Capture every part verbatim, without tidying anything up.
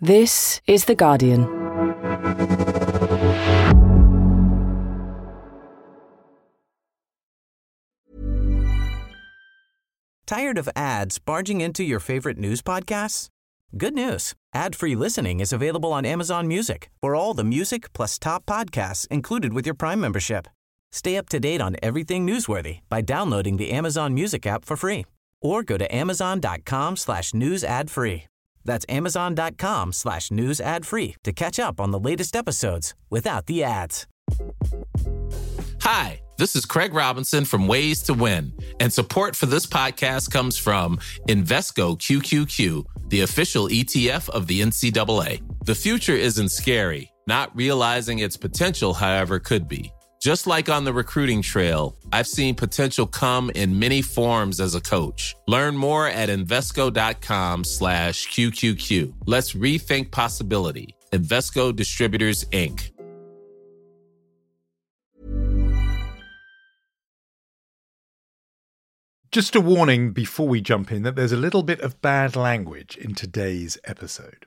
This is The Guardian. Tired of ads barging into your favorite news podcasts? Good news. Ad-free listening is available on Amazon Music for all the music plus top podcasts included with your Prime membership. Stay up to date on everything newsworthy by downloading the Amazon Music app for free or go to amazon.com slash news ad free. That's amazon.com slash news ad free to catch up on the latest episodes without the ads. Hi, this is Craig Robinson from Ways to Win, and support for this podcast comes from Invesco Q Q Q, the official E T F of the N C double A. The future isn't scary. Not realizing its potential, however, could be. Just like on the recruiting trail, I've seen potential come in many forms as a coach. Learn more at Invesco.com slash QQQ. Let's rethink possibility. Invesco Distributors, Incorporated. Just a warning before we jump in that there's a little bit of bad language in today's episode.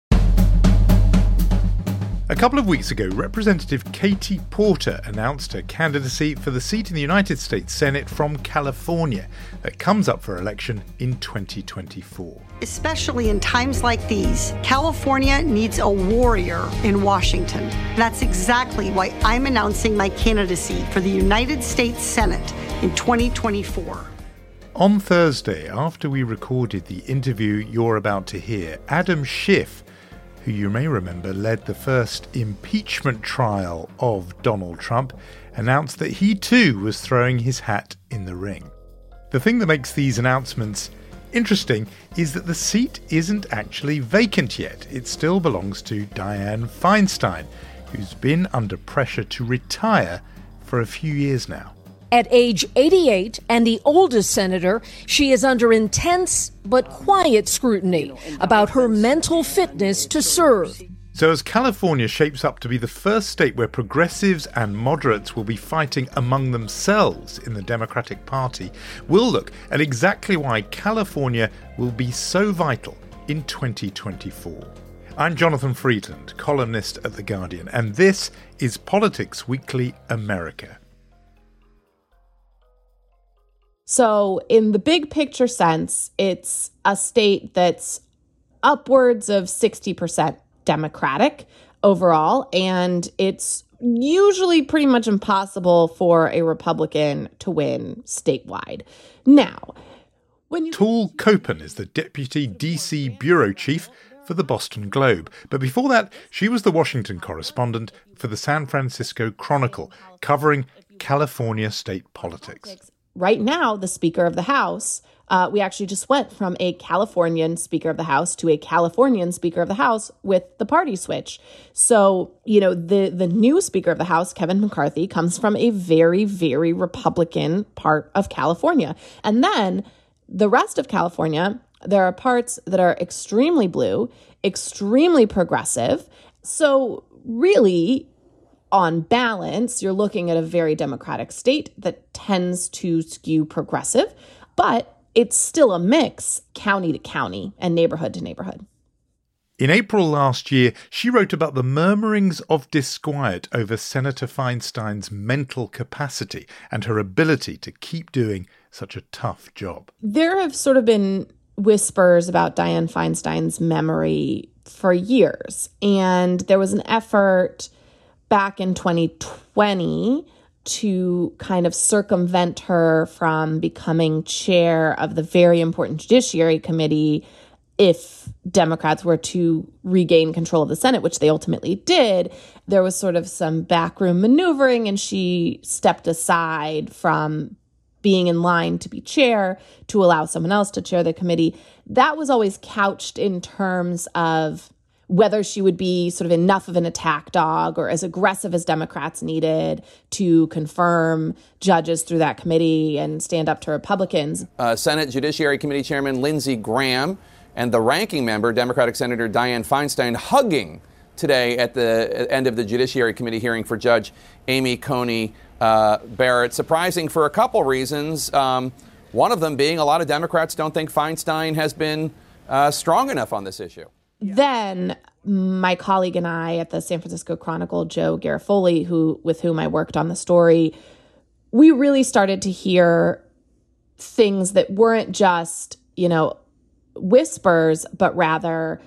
A couple of weeks ago, Representative Katie Porter announced her candidacy for the seat in the United States Senate from California that comes up for election in twenty twenty-four. Especially in times like these, California needs a warrior in Washington. That's exactly why I'm announcing my candidacy for the United States Senate in twenty twenty-four. On Thursday, after we recorded the interview you're about to hear, Adam Schiff, who you may remember led the first impeachment trial of Donald Trump, announced that he too was throwing his hat in the ring. The thing that makes these announcements interesting is that the seat isn't actually vacant yet. It still belongs to Dianne Feinstein, who's been under pressure to retire for a few years now. At age eighty-eight and the oldest senator, she is under intense but quiet scrutiny about her mental fitness to serve. So as California shapes up to be the first state where progressives and moderates will be fighting among themselves in the Democratic Party, we'll look at exactly why California will be so vital in twenty twenty-four. I'm Jonathan Friedland, columnist at The Guardian, and this is Politics Weekly America. So in the big picture sense, it's a state that's upwards of sixty percent Democratic overall, and it's usually pretty much impossible for a Republican to win statewide. Now, when you... Toole Copen is the deputy D C bureau chief for the Boston Globe. But before that, she was the Washington correspondent for the San Francisco Chronicle, covering California state politics. Right now, the Speaker of the House, uh, we actually just went from a Californian Speaker of the House to a Californian Speaker of the House with the party switch. So, you know, the, the new Speaker of the House, Kevin McCarthy, comes from a very, very Republican part of California. And then the rest of California, there are parts that are extremely blue, extremely progressive. So really, on balance, you're looking at a very Democratic state that tends to skew progressive, but it's still a mix county to county and neighborhood to neighborhood. In April last year, she wrote about the murmurings of disquiet over Senator Feinstein's mental capacity and her ability to keep doing such a tough job. There have sort of been whispers about Dianne Feinstein's memory for years, and there was an effort back in twenty twenty to kind of circumvent her from becoming chair of the very important Judiciary Committee if Democrats were to regain control of the Senate, which they ultimately did. There was sort of some backroom maneuvering, and she stepped aside from being in line to be chair to allow someone else to chair the committee. That was always couched in terms of whether she would be sort of enough of an attack dog or as aggressive as Democrats needed to confirm judges through that committee and stand up to Republicans. Uh, Senate Judiciary Committee Chairman Lindsey Graham and the ranking member, Democratic Senator Dianne Feinstein, hugging today at the end of the Judiciary Committee hearing for Judge Amy Coney uh, Barrett. Surprising for a couple reasons. Um, one of them being a lot of Democrats don't think Feinstein has been uh, strong enough on this issue. Then my colleague and I at the San Francisco Chronicle, Joe Garofoli, who with whom I worked on the story, we really started to hear things that weren't just, you know, whispers, but rather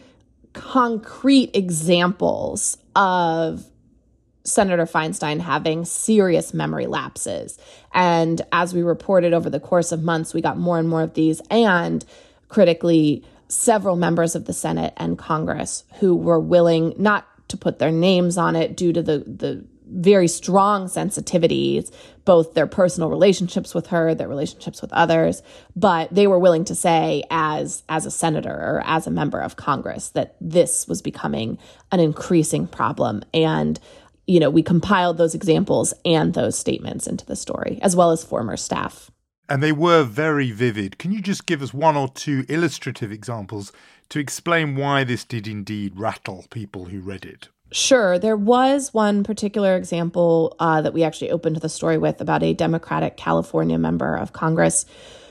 concrete examples of Senator Feinstein having serious memory lapses. And as we reported over the course of months, we got more and more of these. And critically, several members of the Senate and Congress who were willing not to put their names on it due to the, the very strong sensitivities, both their personal relationships with her, their relationships with others, but they were willing to say as, as a senator or as a member of Congress that this was becoming an increasing problem. And, you know, we compiled those examples and those statements into the story, as well as former staff. And they were very vivid. Can you just give us one or two illustrative examples to explain why this did indeed rattle people who read it? Sure. There was one particular example uh, that we actually opened the story with about a Democratic California member of Congress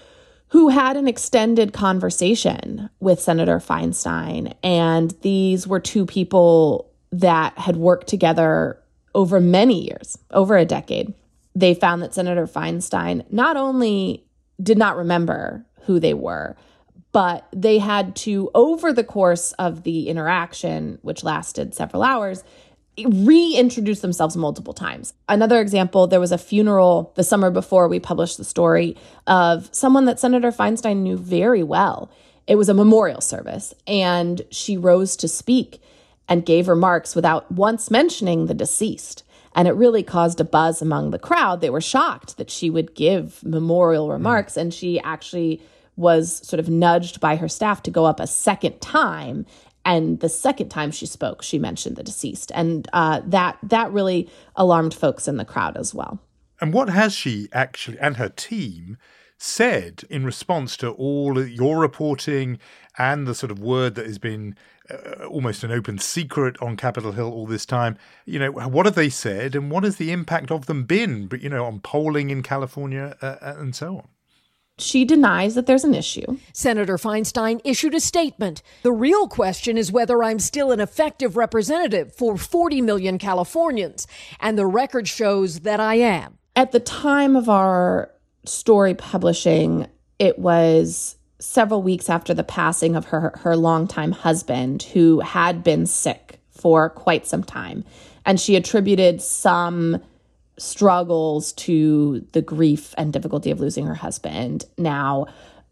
who had an extended conversation with Senator Feinstein. And these were two people that had worked together over many years, over a decade. They found that Senator Feinstein not only did not remember who they were, but they had to, over the course of the interaction, which lasted several hours, reintroduce themselves multiple times. Another example, there was a funeral the summer before we published the story of someone that Senator Feinstein knew very well. It was a memorial service, and she rose to speak and gave remarks without once mentioning the deceased. And it really caused a buzz among the crowd. They were shocked that she would give memorial remarks, mm. and she actually was sort of nudged by her staff to go up a second time. And the second time she spoke, she mentioned the deceased. And uh, that that really alarmed folks in the crowd as well. And what has she actually, and her team, said in response to all your reporting and the sort of word that has been uh, almost an open secret on Capitol Hill all this time? You know, what have they said, and what has the impact of them been, but you know, on polling in California uh, and so on? She denies that there's an issue. Senator Feinstein issued a statement. The real question is whether I'm still an effective representative for forty million Californians. And the record shows that I am. At the time of our story publishing, it was several weeks after the passing of her, her longtime husband, who had been sick for quite some time. And she attributed some struggles to the grief and difficulty of losing her husband. Now,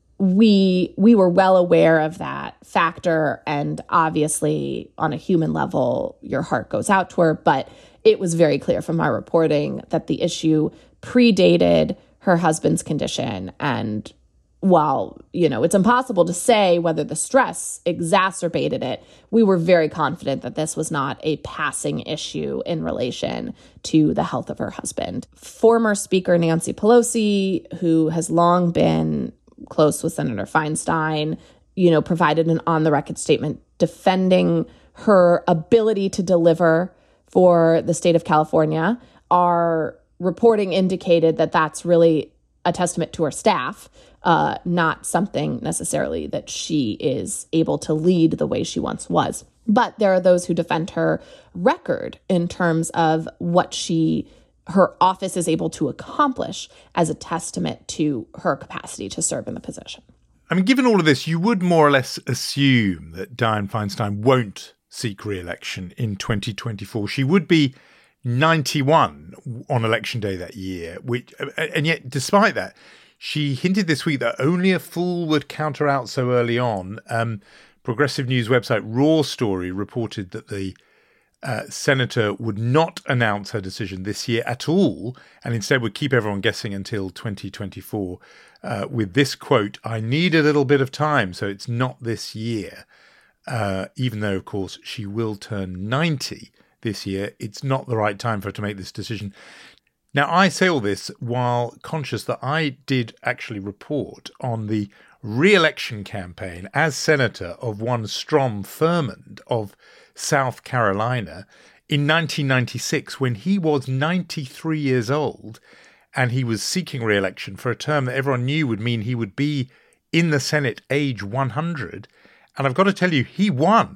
we we were well aware of that factor, and obviously on a human level, your heart goes out to her, but it was very clear from our reporting that the issue predated her husband's condition. And while, you know, it's impossible to say whether the stress exacerbated it, we were very confident that this was not a passing issue in relation to the health of her husband. Former Speaker Nancy Pelosi, who has long been close with Senator Feinstein, you know, provided an on-the-record statement defending her ability to deliver for the state of California. Our reporting indicated that that's really a testament to her staff, uh, not something necessarily that she is able to lead the way she once was. But there are those who defend her record in terms of what she, her office is able to accomplish as a testament to her capacity to serve in the position. I mean, given all of this, you would more or less assume that Dianne Feinstein won't seek re-election in twenty twenty-four. She would be ninety-one on election day that year, which, and yet despite that, she hinted this week that only a fool would counter out so early on. Um, progressive news website Raw Story reported that the uh, senator would not announce her decision this year at all, and instead would keep everyone guessing until twenty twenty-four uh, with this quote, "I need a little bit of time, so it's not this year." Uh, even though, of course, she will turn ninety this year, it's not the right time for her to make this decision. Now, I say all this while conscious that I did actually report on the re-election campaign as senator of one Strom Thurmond of South Carolina in nineteen ninety-six, when he was ninety-three years old and he was seeking re-election for a term that everyone knew would mean he would be in the Senate age one hundred. And I've got to tell you, he won.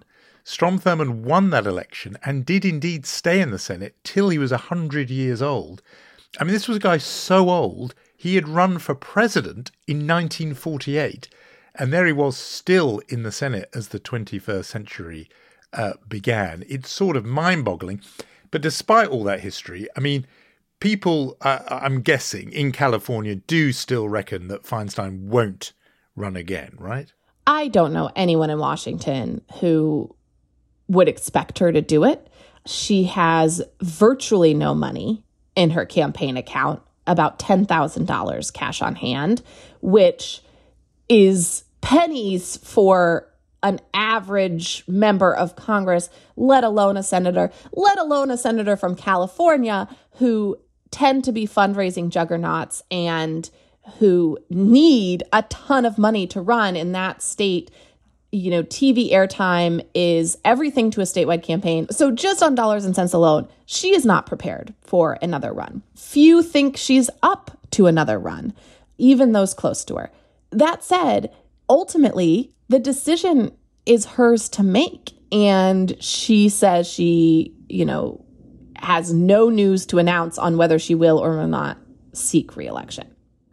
Strom Thurmond won that election and did indeed stay in the Senate till he was one hundred years old. I mean, this was a guy so old, he had run for president in nineteen forty-eight. And there he was still in the Senate as the twenty-first century uh, began. It's sort of mind-boggling. But despite all that history, I mean, people, uh, I'm guessing, in California do still reckon that Feinstein won't run again, right? I don't know anyone in Washington who would expect her to do it. She has virtually no money in her campaign account, about ten thousand dollars cash on hand, which is pennies for an average member of Congress, let alone a senator, let alone a senator from California, who tend to be fundraising juggernauts and who need a ton of money to run in that state. You know, T V airtime is everything to a statewide campaign. So just on dollars and cents alone, she is not prepared for another run. Few think she's up to another run, even those close to her. That said, ultimately, the decision is hers to make. And she says she, you know, has no news to announce on whether she will or will not seek re-election.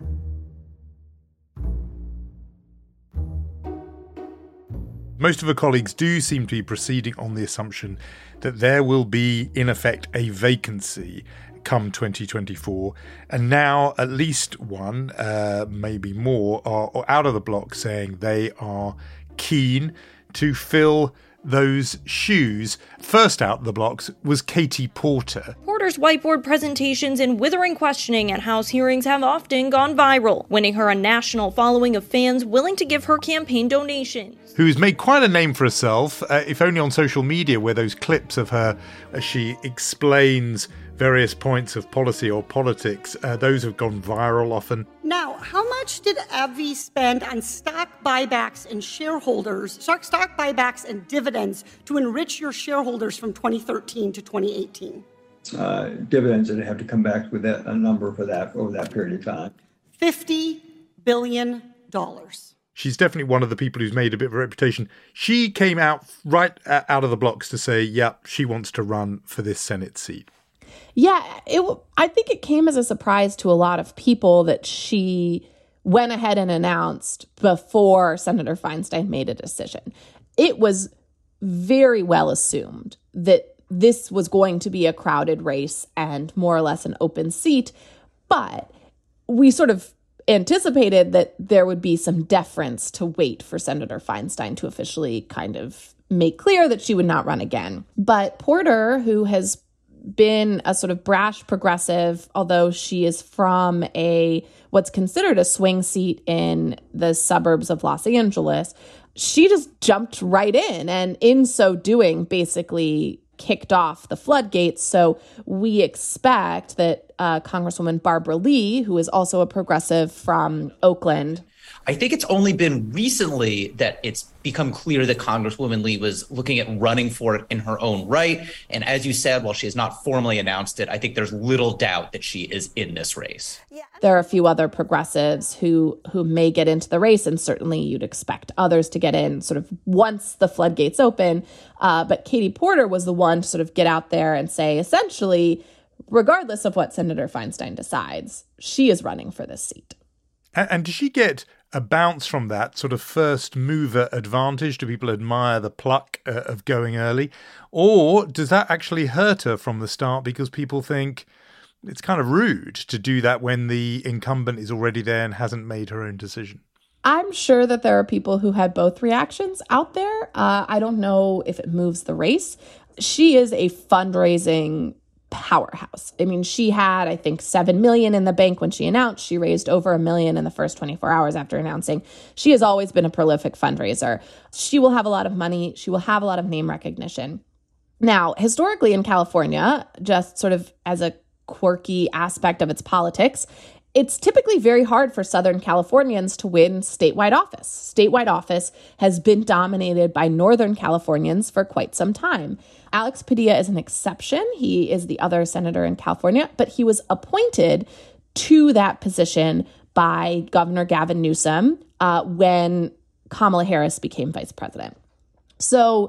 Most of her colleagues do seem to be proceeding on the assumption that there will be, in effect, a vacancy come twenty twenty-four. And now at least one, uh, maybe more, are, are out of the block saying they are keen to fill those shoes. First out the blocks was Katie Porter. Porter's whiteboard presentations and withering questioning at House hearings have often gone viral, winning her a national following of fans willing to give her campaign donations. Who's made quite a name for herself, uh, if only on social media, where those clips of her as she explains various points of policy or politics, uh, those have gone viral often. Now, how much did AbbVie spend on stock buybacks and shareholders, stock, stock buybacks and dividends to enrich your shareholders from twenty thirteen to twenty eighteen? Uh, dividends, and have to come back with that, a number for that over that period of time. fifty billion dollars. She's definitely one of the people who's made a bit of a reputation. She came out right out of the blocks to say, yep, she wants to run for this Senate seat. Yeah, it. I think it came as a surprise to a lot of people that she went ahead and announced before Senator Feinstein made a decision. It was very well assumed that this was going to be a crowded race and more or less an open seat, but we sort of anticipated that there would be some deference to wait for Senator Feinstein to officially kind of make clear that she would not run again. But Porter, who has been a sort of brash progressive, although she is from a what's considered a swing seat in the suburbs of Los Angeles, she just jumped right in, and in so doing basically kicked off the floodgates. So we expect that uh, Congresswoman Barbara Lee, who is also a progressive from Oakland, I think it's only been recently that it's become clear that Congresswoman Lee was looking at running for it in her own right. And as you said, while she has not formally announced it, I think there's little doubt that she is in this race. There are a few other progressives who who may get into the race, and certainly you'd expect others to get in sort of once the floodgates open. Uh, but Katie Porter was the one to sort of get out there and say, essentially, regardless of what Senator Feinstein decides, she is running for this seat. And, and does she get a bounce from that sort of first mover advantage? Do people admire the pluck uh, of going early? Or does that actually hurt her from the start because people think it's kind of rude to do that when the incumbent is already there and hasn't made her own decision? I'm sure that there are people who had both reactions out there. Uh, I don't know if it moves the race. She is a fundraising powerhouse. I mean, she had, I think, seven million dollars in the bank when she announced. She raised over a million in the first twenty-four hours after announcing. She has always been a prolific fundraiser. She will have a lot of money. She will have a lot of name recognition. Now, historically in California, just sort of as a quirky aspect of its politics, it's typically very hard for Southern Californians to win statewide office. Statewide office has been dominated by Northern Californians for quite some time. Alex Padilla is an exception. He is the other senator in California, but he was appointed to that position by Governor Gavin Newsom uh, when Kamala Harris became vice president. So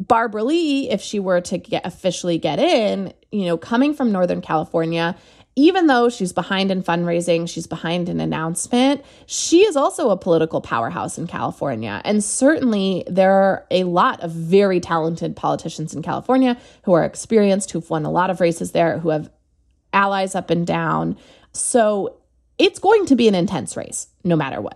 Barbara Lee, if she were to get officially get in, you know, coming from Northern California, even though she's behind in fundraising, she's behind in announcement, she is also a political powerhouse in California. And certainly there are a lot of very talented politicians in California who are experienced, who've won a lot of races there, who have allies up and down. So it's going to be an intense race, no matter what.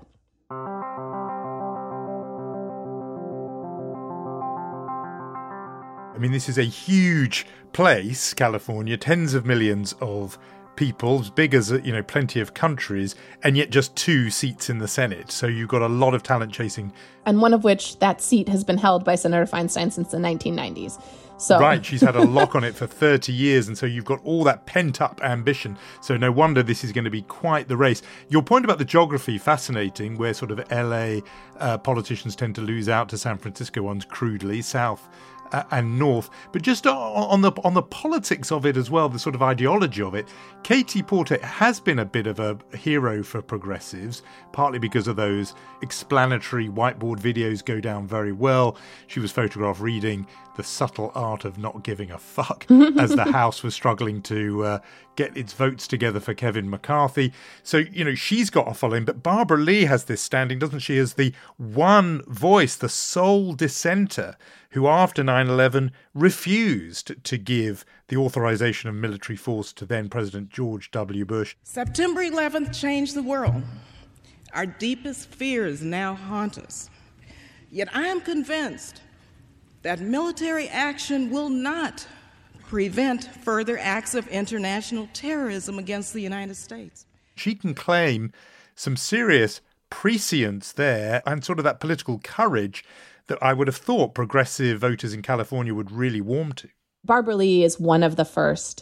I mean, this is a huge place, California, tens of millions of people, as big as, you know, plenty of countries, and yet just two seats in the Senate. So you've got a lot of talent chasing. And one of which, that seat has been held by Senator Feinstein since the nineteen nineties. So. Right, she's had a lock on it for thirty years, and so you've got all that pent-up ambition. So no wonder this is going to be quite the race. Your point about the geography, fascinating, where sort of L A uh, politicians tend to lose out to San Francisco ones crudely, south Uh, and north, but just on the on the politics of it as well, the sort of ideology of it. Katie Porter has been a bit of a hero for progressives, partly because of those explanatory whiteboard videos go down very well. She was photographed reading The Subtle Art of Not Giving a Fuck as the House was struggling to uh, get its votes together for Kevin McCarthy. So, you know, she's got a following, but Barbara Lee has this standing, doesn't she, as the one voice, the sole dissenter, who after nine eleven refused to give the authorization of military force to then President George W. Bush. September eleventh changed the world. Our deepest fears now haunt us. Yet I am convinced that military action will not prevent further acts of international terrorism against the United States. She can claim some serious prescience there and sort of that political courage that I would have thought progressive voters in California would really warm to. Barbara Lee is one of the first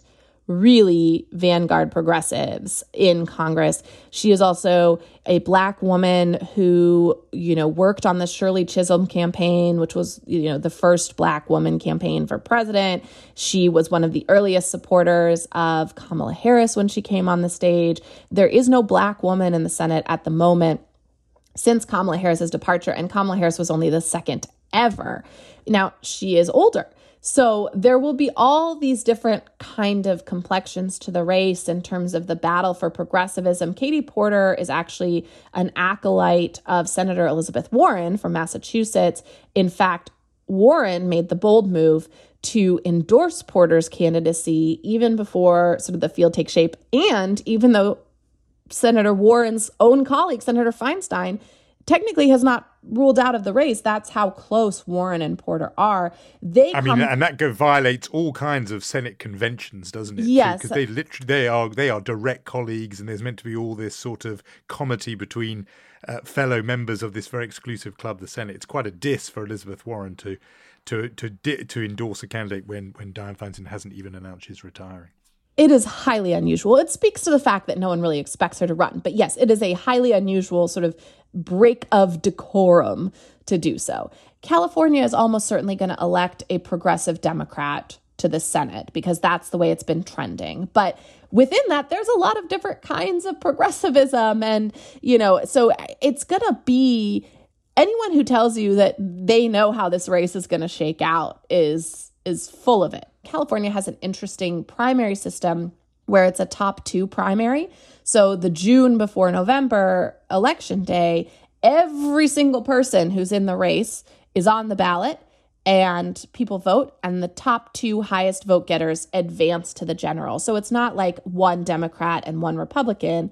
really vanguard progressives in Congress. She is also a Black woman who, you know, worked on the Shirley Chisholm campaign, which was, you know, the first Black woman campaign for president. She was one of the earliest supporters of Kamala Harris when she came on the stage. There is no Black woman in the Senate at the moment since Kamala Harris's departure, and Kamala Harris was only the second ever. Now, she is older. So there will be all these different kind of complexions to the race in terms of the battle for progressivism. Katie Porter is actually an acolyte of Senator Elizabeth Warren from Massachusetts. In fact, Warren made the bold move to endorse Porter's candidacy even before sort of the field takes shape. And even though Senator Warren's own colleague, Senator Feinstein, technically has not ruled out of the race. That's how close Warren and Porter are. They I come, mean, and that go violates all kinds of Senate conventions, doesn't it? Yes. Because they literally, they are, they are direct colleagues, and there's meant to be all this sort of comity between uh, fellow members of this very exclusive club, the Senate. It's quite a diss for Elizabeth Warren to to to to endorse a candidate when, when Dianne Feinstein hasn't even announced she's retiring. It is highly unusual. It speaks to the fact that no one really expects her to run. But yes, it is a highly unusual sort of break of decorum to do so. California is almost certainly going to elect a progressive Democrat to the Senate because that's the way it's been trending. But within that, there's a lot of different kinds of progressivism. And, you know, so it's going to be anyone who tells you that they know how this race is going to shake out is is full of it. California has an interesting primary system where it's a top two primary. So the June before November election day, every single person who's in the race is on the ballot and people vote, and the top two highest vote getters advance to the general. So it's not like one Democrat and one Republican.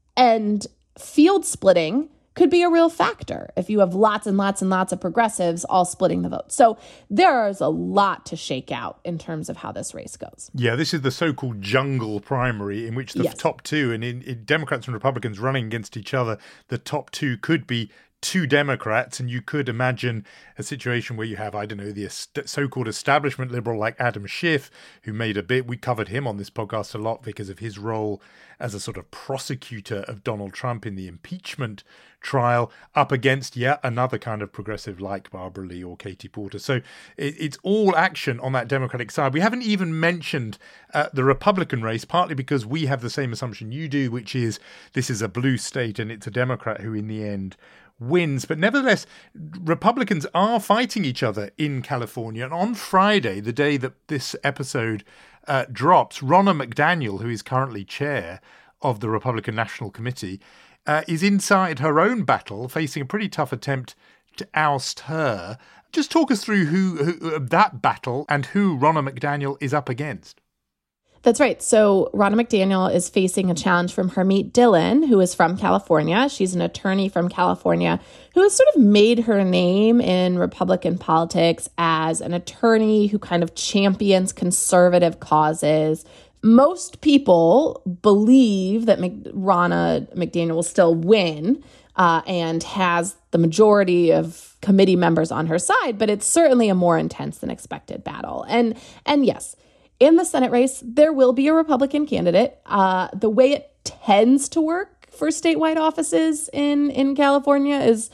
And field splitting could be a real factor if you have lots and lots and lots of progressives all splitting the vote. So there's a lot to shake out in terms of how this race goes. Yeah, this is the so-called jungle primary in which the yes. top two, and in, in Democrats and Republicans running against each other, the top two could be two Democrats, and you could imagine a situation where you have, I don't know, the so-called establishment liberal like Adam Schiff, who made a bit, we covered him on this podcast a lot because of his role as a sort of prosecutor of Donald Trump in the impeachment trial, up against yet another kind of progressive like Barbara Lee or Katie Porter. So it, it's all action on that Democratic side. We haven't even mentioned uh, the Republican race, partly because we have the same assumption you do, which is this is a blue state and it's a Democrat who in the end wins. But nevertheless, Republicans are fighting each other in California. And on Friday, the day that this episode uh, drops, Ronna McDaniel, who is currently chair of the Republican National Committee, uh, is inside her own battle, facing a pretty tough attempt to oust her. Just talk us through who, who that battle and who Ronna McDaniel is up against. That's right. So Ronna McDaniel is facing a challenge from Harmeet Dillon, who is from California. She's an attorney from California who has sort of made her name in Republican politics as an attorney who kind of champions conservative causes. Most people believe that Mc- Ronna McDaniel will still win uh, and has the majority of committee members on her side, but it's certainly a more intense than expected battle. And and yes, in the Senate race, there will be a Republican candidate. Uh, the way it tends to work for statewide offices in, in California is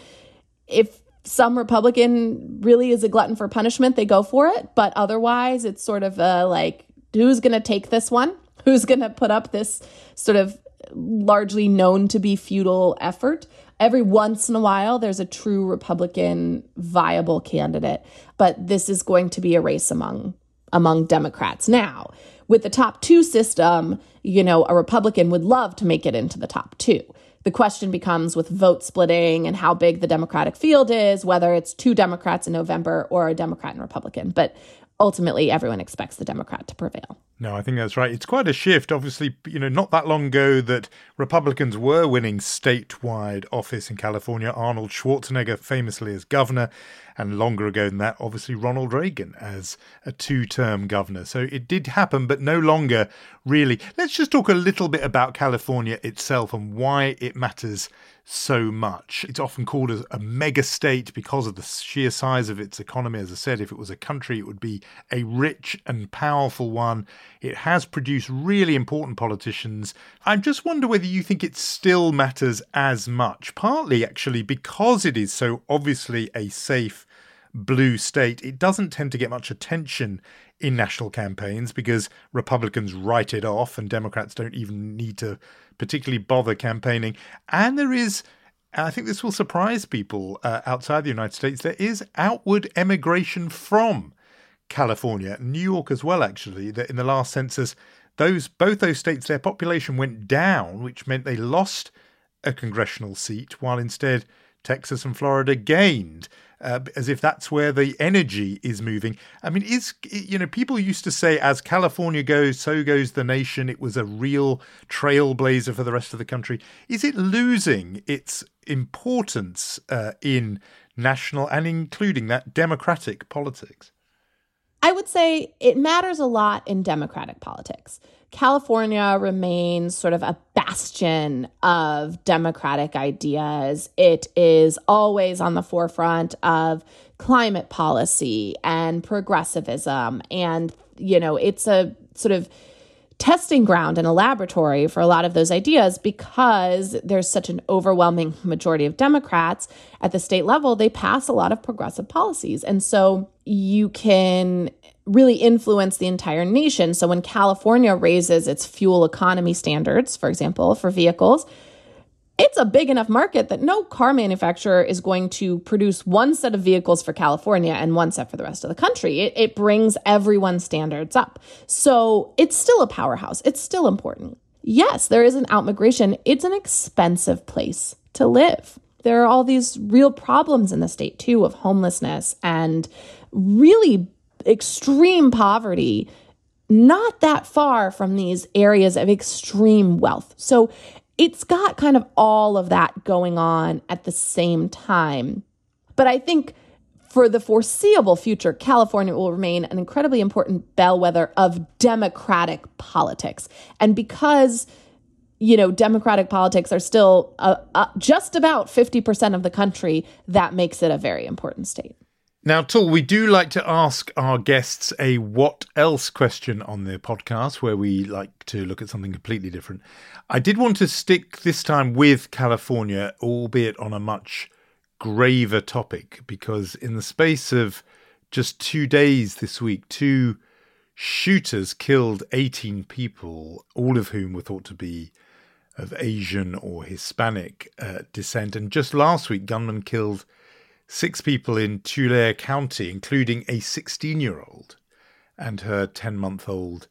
if some Republican really is a glutton for punishment, they go for it. But otherwise, it's sort of a, like, who's going to take this one? Who's going to put up this sort of largely known to be futile effort? Every once in a while, there's a true Republican viable candidate. But this is going to be a race among among Democrats. Now, with the top two system, you know, a Republican would love to make it into the top two. The question becomes with vote splitting and how big the Democratic field is, whether it's two Democrats in November or a Democrat and Republican. But ultimately, everyone expects the Democrat to prevail. No, I think that's right. It's quite a shift. Obviously, you know, not that long ago that Republicans were winning statewide office in California. Arnold Schwarzenegger famously as governor, and longer ago than that, obviously Ronald Reagan as a two-term governor. So it did happen, but no longer really. Let's just talk a little bit about California itself and why it matters so much. It's often called a, a mega state because of the sheer size of its economy. As I said, if it was a country, it would be a rich and powerful one. It has produced really important politicians. I just wonder whether you think it still matters as much, partly actually because it is so obviously a safe blue state. It doesn't tend to get much attention in national campaigns because Republicans write it off and Democrats don't even need to particularly bother campaigning. And there is, I think this will surprise people uh, outside the United States, there is outward emigration from California, New York as well, actually, that in the last census, those both those states, their population went down, which meant they lost a congressional seat, while instead Texas and Florida gained, uh, as if that's where the energy is moving. I mean, is, you know, people used to say, as California goes, so goes the nation. It was a real trailblazer for the rest of the country. Is it losing its importance uh, in national and including that democratic politics? I would say it matters a lot in Democratic politics. California remains sort of a bastion of Democratic ideas. It is always on the forefront of climate policy and progressivism. And, you know, it's a sort of testing ground and a laboratory for a lot of those ideas because there's such an overwhelming majority of Democrats at the state level. They pass a lot of progressive policies. And so you can really influence the entire nation. So when California raises its fuel economy standards, for example, for vehicles, it's a big enough market that no car manufacturer is going to produce one set of vehicles for California and one set for the rest of the country. It, it brings everyone's standards up. So it's still a powerhouse. It's still important. Yes, there is an outmigration. It's an expensive place to live. There are all these real problems in the state, too, of homelessness and really extreme poverty, not that far from these areas of extreme wealth. So it's got kind of all of that going on at the same time. But I think for the foreseeable future, California will remain an incredibly important bellwether of democratic politics. And because, you know, democratic politics are still uh, uh, just about fifty percent of the country, that makes it a very important state. Now, Tull, we do like to ask our guests a what else question on the podcast where we like to look at something completely different. I did want to stick this time with California, albeit on a much graver topic, because in the space of just two days this week, two shooters killed eighteen people, all of whom were thought to be of Asian or Hispanic uh, descent. And just last week, gunmen killed six people in Tulare County, including a sixteen-year-old and her ten-month-old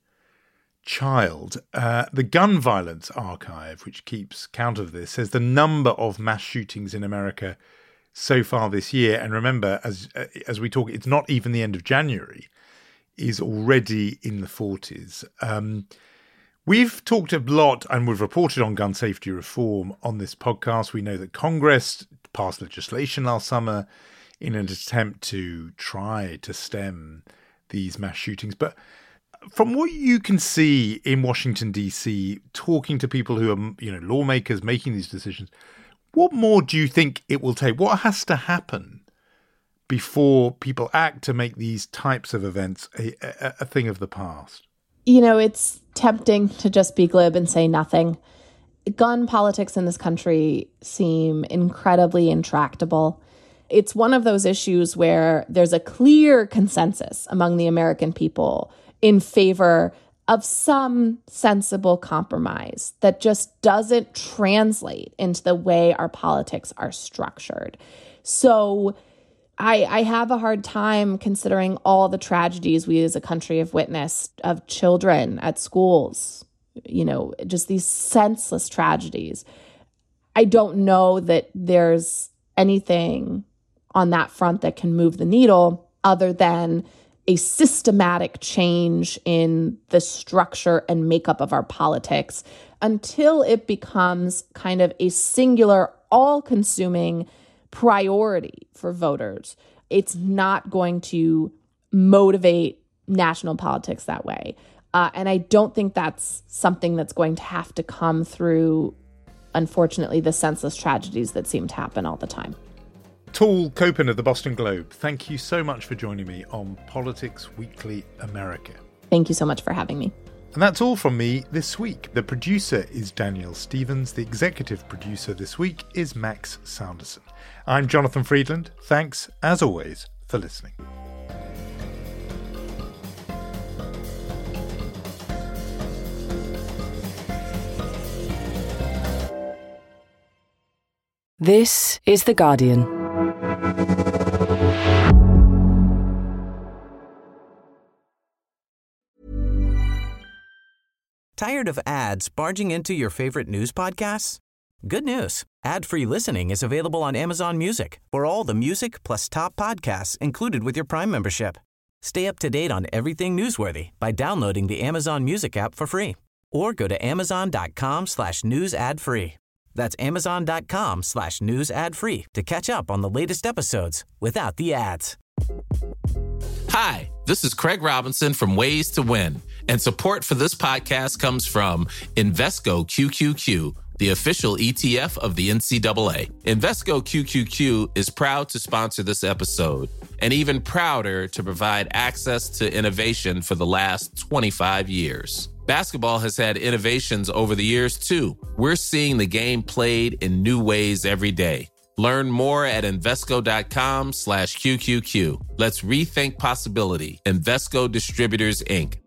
child. Uh, the Gun Violence Archive, which keeps count of this, says the number of mass shootings in America so far this year, and remember, as uh, as we talk, it's not even the end of January, is already in the forties. Um, we've talked a lot and we've reported on gun safety reform on this podcast. We know that Congress passed legislation last summer in an attempt to try to stem these mass shootings. But from what you can see in Washington, D C, talking to people who are, you know, lawmakers making these decisions, what more do you think it will take? What has to happen before people act to make these types of events a, a, a thing of the past? You know, it's tempting to just be glib and say nothing. Gun politics in this country seem incredibly intractable. It's one of those issues where there's a clear consensus among the American people in favor of some sensible compromise that just doesn't translate into the way our politics are structured. So I, I have a hard time considering all the tragedies we as a country have witnessed of children at schools, you know, just these senseless tragedies. I don't know that there's anything on that front that can move the needle other than a systematic change in the structure and makeup of our politics until it becomes kind of a singular, all-consuming priority for voters. It's not going to motivate national politics that way. Uh, and I don't think that's something that's going to have to come through, unfortunately, the senseless tragedies that seem to happen all the time. Tall Copen of the Boston Globe, thank you so much for joining me on Politics Weekly America. Thank you so much for having me. And that's all from me this week. The producer is Danielle Stevens. The executive producer this week is Max Sanderson. I'm Jonathan Friedland. Thanks, as always, for listening. This is The Guardian. Tired of ads barging into your favorite news podcasts? Good news. Ad-free listening is available on Amazon Music for all the music plus top podcasts included with your Prime membership. Stay up to date on everything newsworthy by downloading the Amazon Music app for free or go to amazon.com slash news ad free. That's amazon.com slash news ad free to catch up on the latest episodes without the ads. Hi, this is Craig Robinson from Ways to Win, and support for this podcast comes from Invesco Q Q Q, the official E T F of the N C double A. Invesco Q Q Q is proud to sponsor this episode, and even prouder to provide access to innovation for the last twenty-five years. Basketball has had innovations over the years, too. We're seeing the game played in new ways every day. Learn more at Invesco.com slash QQQ. Let's rethink possibility. Invesco Distributors, Incorporated.